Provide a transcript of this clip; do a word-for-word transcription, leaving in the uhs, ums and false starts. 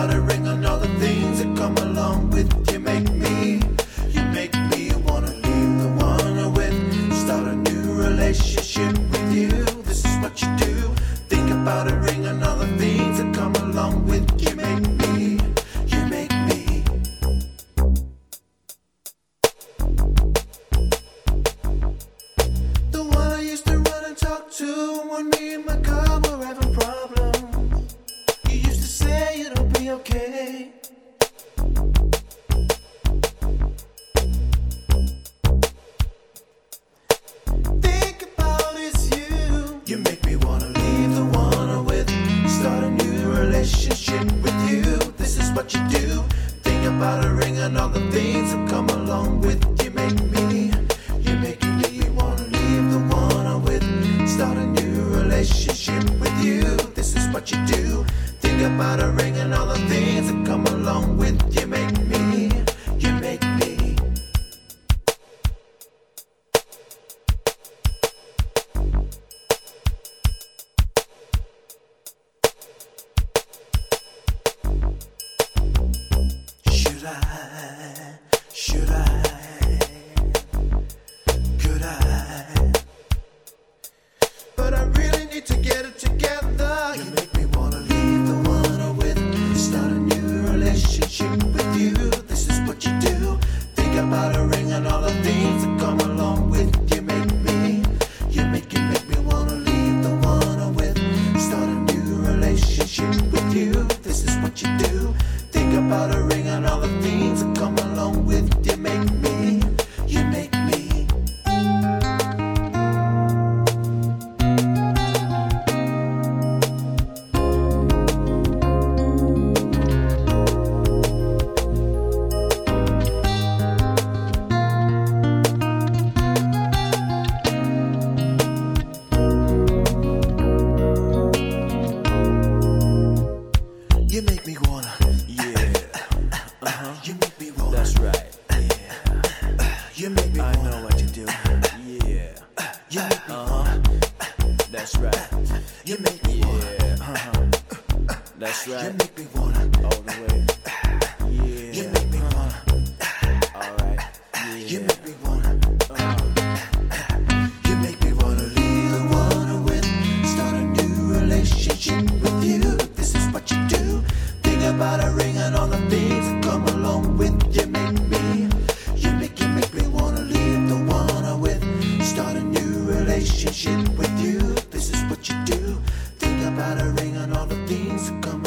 about a ring and all the things that come along with. You make me, you make me wanna leave the one I'm with, start a new relationship with you. This is what you do. Think about a ring and all the things that come along with. You make me, you make me. The one I used to run and talk to when me and my car were having problems. You used to say it'll be okay. Think about it's you. You make me wanna leave the one I'm with, start a new relationship with you. This is what you do. Think about a ring and all the things that come along with. You make me, you make me wanna leave the one I'm with, start a new relationship with you. This is what you do. Think about a ring and all the things that come along with. You make me, you make me. Should I, should I, could I? But I really need to get it together. You make me wanna leave the one I'm with, start a new relationship with you. This is what you do. Think about a ring and all the things that come along with. You make me, you make it make me wanna leave the one I'm with, start a new relationship with you. This is what you do. Think about a ring and all the things that come along with. You make me, you make me. You make me wanna, Yeah, uh-huh. you make me wanna, That's right. Yeah, you make me I wanna, know what you do. Yeah, you make me uh-huh. That's right. you make me wanna, Yeah, uh-huh. That's you right. make me wanna, All the way. you Yeah, make me wanna, all right. you Yeah, make me wanna, uh-huh. you make me wanna leave the one I'm with, start a new relationship with you. This is what you do. Think about a ring and all the things that come along with. You make me, you make you make me wanna leave the one I'm with, start a new relationship with you. This is what you do. Think about a ring and all the things that come